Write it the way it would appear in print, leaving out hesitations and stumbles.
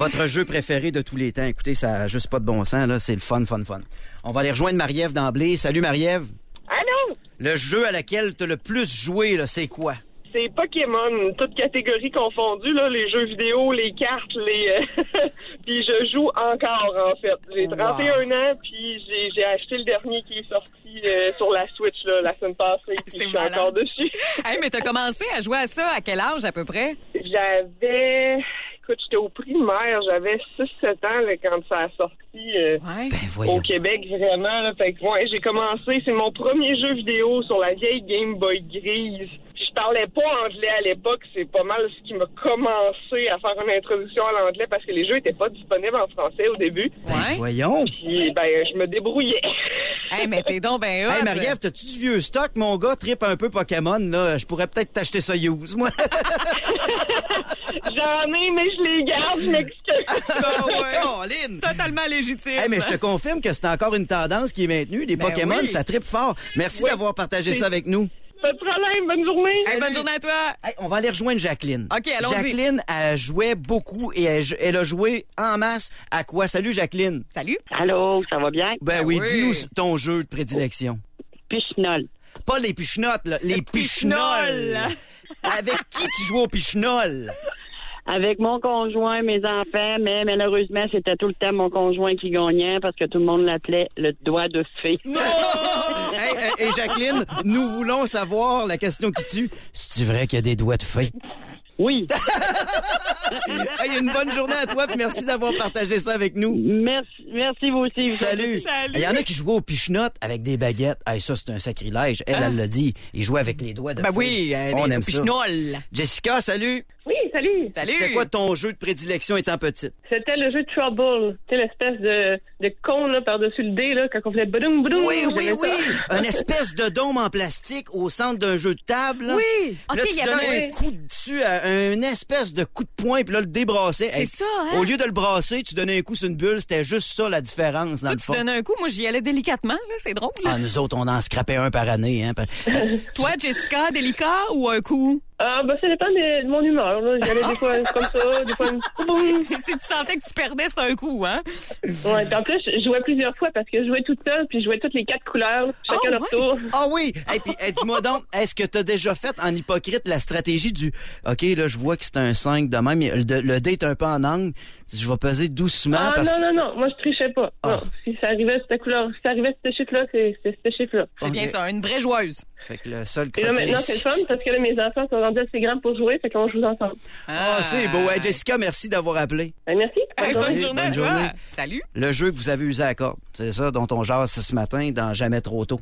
Votre jeu préféré de tous les temps. Écoutez, ça n'a juste pas de bon sens, là. C'est le fun. On va aller rejoindre Marie-Ève d'emblée. Salut, Marie-Ève. Allô? Le jeu à laquelle tu as le plus joué, là, c'est quoi? C'est Pokémon, toutes catégories confondues, là, les jeux vidéo, les cartes, puis je joue encore, en fait. J'ai 31 ans, puis j'ai acheté le dernier qui est sorti sur la Switch, là, la semaine passée, puis je suis encore dessus. Hey, mais t'as commencé à jouer à ça à quel âge, à peu près? Écoute, j'étais au primaire, j'avais 6-7 ans là, quand ça a sorti au Québec, vraiment. Là, fait que, j'ai commencé, c'est mon premier jeu vidéo sur la vieille Game Boy grise. Je parlais pas anglais à l'époque, c'est pas mal ce qui m'a commencé à faire une introduction à l'anglais parce que les jeux étaient pas disponibles en français au début. Ouais. Voyons. Puis, je me débrouillais. Hey, mais t'es donc ben hot. Hey, Marie-Ève, t'as-tu du vieux stock? Mon gars trippe un peu Pokémon, là. Je pourrais peut-être t'acheter ça use, moi. J'en ai, mais je les garde, je m'excuse. Caroline! Totalement légitime. Hey, mais je te confirme que c'est encore une tendance qui est maintenue. Les Pokémon, ça trippe fort. Merci d'avoir partagé ça avec nous. Pas de problème, bonne journée. Hey, bonne journée à toi. Hey, on va aller rejoindre Jacqueline. OK, allons-y. Jacqueline, elle jouait beaucoup et elle a joué en masse à quoi? Salut, Jacqueline. Salut. Allô, ça va bien? Ben oui, dis-nous ton jeu de prédilection. Pichenol. Pas les pichenottes, là. Les pichenols. Avec qui tu joues au pichenol? Avec mon conjoint, mes enfants, mais malheureusement, c'était tout le temps mon conjoint qui gagnait parce que tout le monde l'appelait le doigt de fée. Non! Hey, Jacqueline, nous voulons savoir la question qui tue. C'est-tu vrai qu'il y a des doigts de fée? Oui. Hey, une bonne journée à toi, puis merci d'avoir partagé ça avec nous. Merci vous aussi. Salut. Il y en a qui jouaient au pichenotte avec des baguettes. Hey, ça, c'est un sacrilège. Elle l'a dit. Ils jouaient avec les doigts de fée. Oui, on aime ça. Pichenol. Jessica, salut. Oui, salut. C'était quoi ton jeu de prédilection étant petite? C'était le jeu Trouble. Tu sais, l'espèce de con là, par-dessus le dé, là, quand on faisait boum boum. Oui. Une espèce de dôme en plastique au centre d'un jeu de table. Là. Oui. Puis là, tu donnais un coup dessus, une espèce de coup de poing, puis là, le dé brassait. C'est ça, hein? Au lieu de le brasser, tu donnais un coup sur une bulle. C'était juste ça, la différence, dans le fond. Tu donnais un coup. Moi, j'y allais délicatement, là. C'est drôle. Là. Ah, nous autres, on en scrapait un par année. Hein. Toi, Jessica, délicat ou un coup? Ça dépend de mon humeur. Là. J'allais des fois comme ça, des fois... Si tu sentais que tu perdais, c'était un coup, hein? Ouais, puis en plus, je jouais plusieurs fois parce que je jouais toute seule, puis je jouais toutes les 4 couleurs, chacun leur tour. Ah oui! Et puis, dis-moi donc, est-ce que tu as déjà fait en hypocrite la stratégie du OK, là, je vois que c'est un 5 de même, le dé est un peu en angle, je vais peser doucement parce que... Non, moi je trichais pas. Non. Si ça arrivait à cette couleur, si ça arrivait à ce chiffre-là, c'est ce chiffre-là. C'est bien ça, une vraie joueuse. Fait que le seul Et là, maintenant, c'est le fun parce que là, mes enfants sont rendus assez grands pour jouer, fait qu'on joue ensemble. C'est beau. Hey, Jessica, merci d'avoir appelé. Merci. Bonne journée. Bonne journée. Salut. Le jeu que vous avez usé à la corde, c'est ça dont on jase ce matin dans Jamais trop tôt.